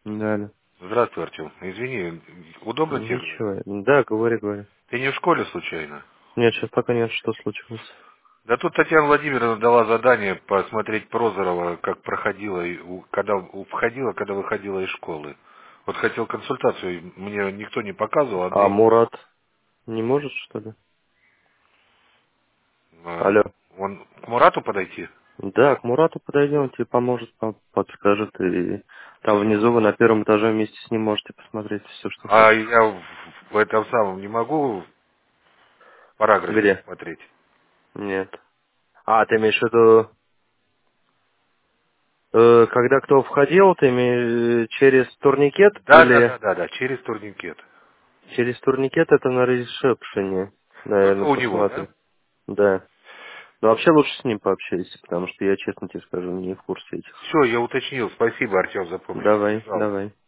Да, да. Здравствуй, Артем. Извини, удобно тебе говорить? Ничего. Да, говори, говори. Ты не в школе случайно? Нет, сейчас пока нет, что случилось. Да тут Татьяна Владимировна дала задание посмотреть Прозорова, как проходила, когда входила, когда выходила из школы. Вот хотел консультацию, мне никто не показывал, А Андрей, Мурат не может, что ли? э, Алло. он к Мурату подойти? Да, к Мурату подойдем, он тебе поможет, подскажет. И там внизу вы на первом этаже вместе с ним можете посмотреть все, что А хочешь. я в этом самом не могу в параграфе Где? смотреть. Нет. А, ты имеешь в виду, когда кто входил, ты имеешь через турникет Да, да, или да, да, да, через турникет. через турникет это на ресепшене, Только наверное, у него, посмотри. да? Да. Но вообще лучше с ним пообщайся, потому что я, честно тебе скажу, не в курсе этих. Все, я уточнил. Спасибо, Артем, за помощь. Давай, Побежал. давай.